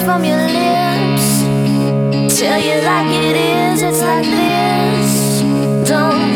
from your lips. Tell you like it is, it's like this. Don't